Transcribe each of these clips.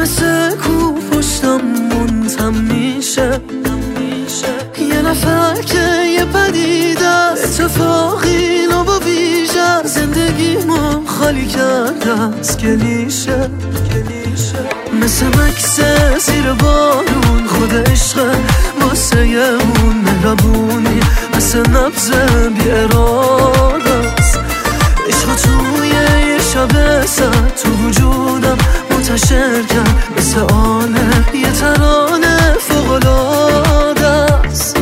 مثل کو پشتم منتم میشه، یه نفر که یه پدیده اتفاقی نو با ویژه زندگیمو خالی کرده از کلیشه. مثل مکس زیر بارون خود عشق واسه اون مهربونی، مثل نبض بی اراده است. عشق توی یه شب سر تو وجودم منتشر کرد، مثل آنه یه ترانه فوق‌العاده است.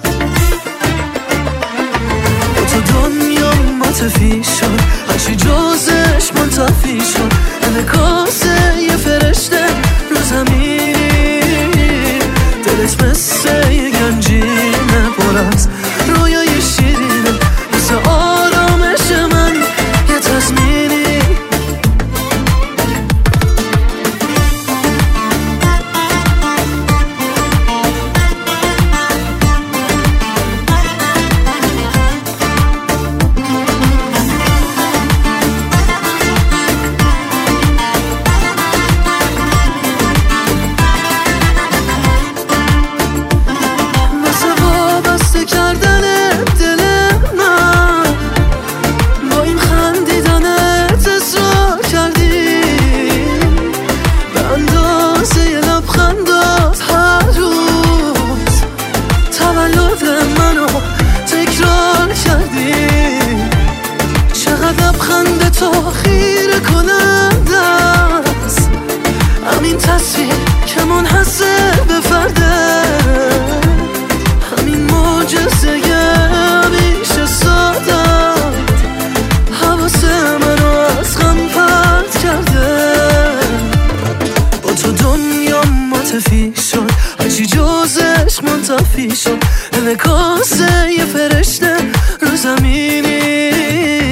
با تو دنیا متفی شد، هرچی جزش منتفی شد، انعکاس یه فرشته رو زمین. دلت مثل یه گنجینه پر از رویای شیرینه، مثل آرامش من یه تضمینی. لبخند تو خیره کننده است، همین تصویر که منحصر به فرده، همین معجزه همیشه ساده حواس منو از غم پرت کرده. با تو دنیا متفی شد، هرچی جزش منتفی شد، انعکاس یه فرشته رو زمینی.